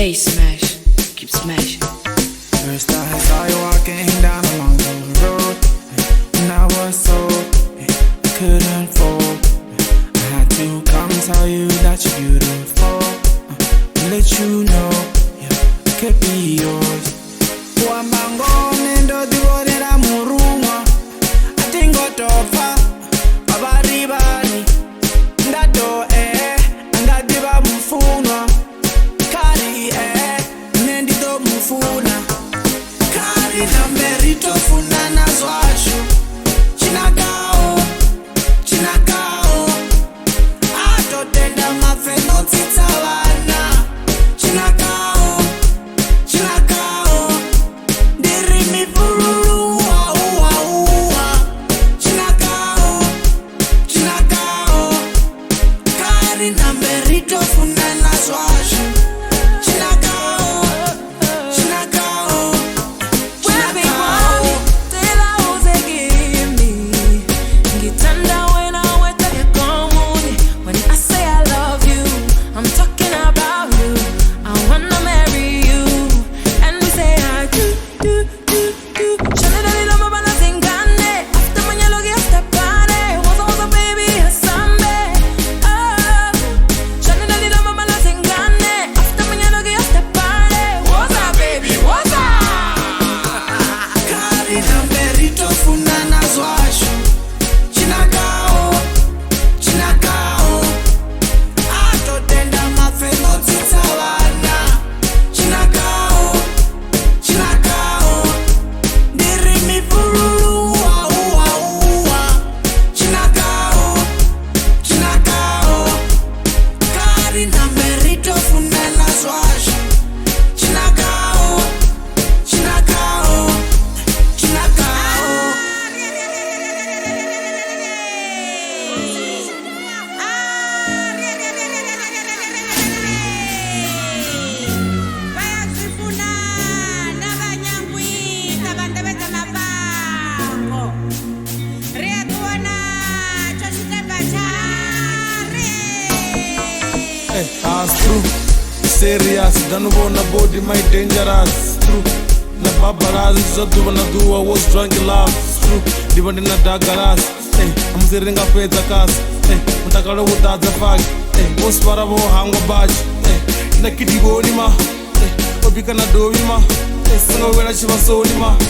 bass smash, keep smashing. First I saw you walking down along the road, and I was so I couldn't fall. I had to come tell you that you're beautiful, let you know I could be yours. Wambangone ndo divorera murumwa atingotofa abaribani ndado angadiba mfunwa kari nendido mfuna kari na merito funa nazwashu chinagao atotenda mafeno titawana chinagao dirimi fururu chinagao kari na merito funa nazwashu That's true, serious, don't wanna body my dangerous. True, na babaraz, zotu wana dua was drunk in love. True, divandi na dagaras. Amziringa peta kas. Mtakalo utaza fag. Boss para bo hangwa badge. Na kidigo ni ma. Obika na dowi ma. Singa wela shiva so ni ma.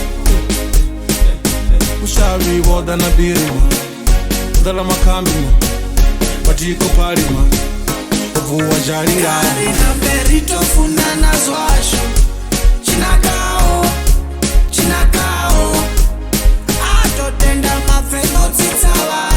Ushawi woda na biri ma. Dala makambi ma. Batiko pari ma. Kari na merito funa nazwashu chinagao atotenda mafeno titawa